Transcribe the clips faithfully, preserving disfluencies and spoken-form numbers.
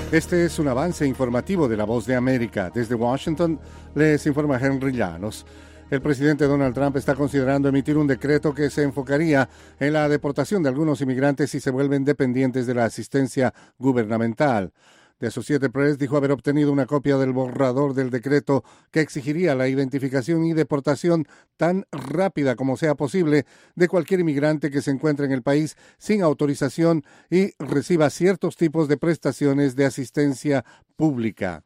Este es un avance informativo de La Voz de América. Desde Washington les informa Henry Llanos. El presidente Donald Trump está considerando emitir un decreto que se enfocaría en la deportación de algunos inmigrantes si se vuelven dependientes de la asistencia gubernamental. The Associated Press dijo haber obtenido una copia del borrador del decreto que exigiría la identificación y deportación tan rápida como sea posible de cualquier inmigrante que se encuentre en el país sin autorización y reciba ciertos tipos de prestaciones de asistencia pública.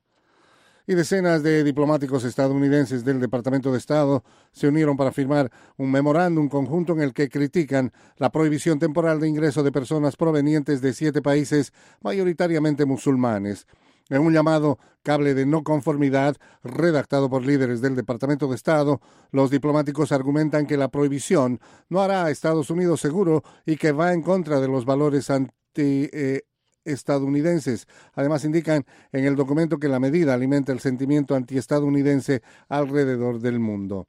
Y decenas de diplomáticos estadounidenses del Departamento de Estado se unieron para firmar un memorándum conjunto en el que critican la prohibición temporal de ingreso de personas provenientes de siete países mayoritariamente musulmanes. En un llamado cable de no conformidad redactado por líderes del Departamento de Estado, los diplomáticos argumentan que la prohibición no hará a Estados Unidos seguro y que va en contra de los valores anti eh, estadounidenses. Además, indican en el documento que la medida alimenta el sentimiento antiestadounidense alrededor del mundo.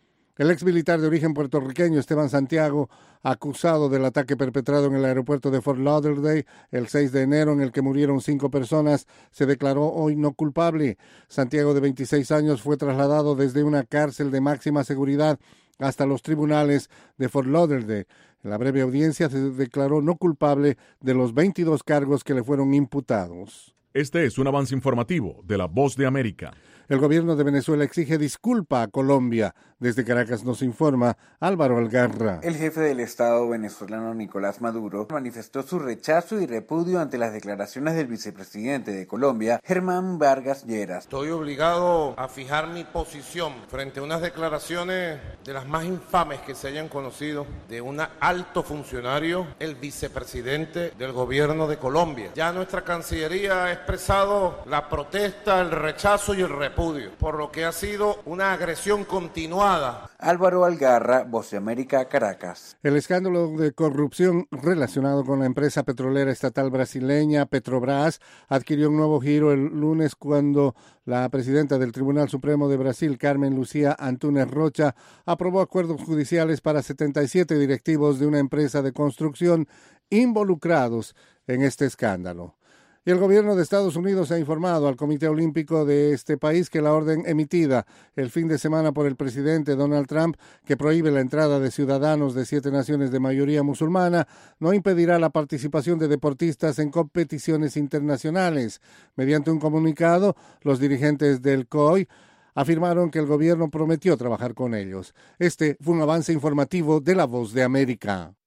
El ex militar de origen puertorriqueño Esteban Santiago, acusado del ataque perpetrado en el aeropuerto de Fort Lauderdale el seis de enero, en el que murieron cinco personas, se declaró hoy no culpable. Santiago, de veintiséis años, fue trasladado desde una cárcel de máxima seguridad hasta los tribunales de Fort Lauderdale. En la breve audiencia se declaró no culpable de los veintidós cargos que le fueron imputados. Este es un avance informativo de La Voz de América. El gobierno de Venezuela exige disculpa a Colombia. Desde Caracas nos informa Álvaro Algarra. El jefe del Estado venezolano Nicolás Maduro manifestó su rechazo y repudio ante las declaraciones del vicepresidente de Colombia, Germán Vargas Lleras. Estoy obligado a fijar mi posición frente a unas declaraciones de las más infames que se hayan conocido de un alto funcionario, el vicepresidente del gobierno de Colombia. Ya nuestra Cancillería ha expresado la protesta, el rechazo y el repudio, por lo que ha sido una agresión continuada. Álvaro Algarra, Voz de América, Caracas. El escándalo de corrupción relacionado con la empresa petrolera estatal brasileña Petrobras adquirió un nuevo giro el lunes cuando la presidenta del Tribunal Supremo de Brasil, Carmen Lucía Antunes Rocha, aprobó acuerdos judiciales para setenta y siete directivos de una empresa de construcción involucrados en este escándalo. Y el gobierno de Estados Unidos ha informado al Comité Olímpico de este país que la orden emitida el fin de semana por el presidente Donald Trump, que prohíbe la entrada de ciudadanos de siete naciones de mayoría musulmana, no impedirá la participación de deportistas en competiciones internacionales. Mediante un comunicado, los dirigentes del C O I afirmaron que el gobierno prometió trabajar con ellos. Este fue un avance informativo de La Voz de América.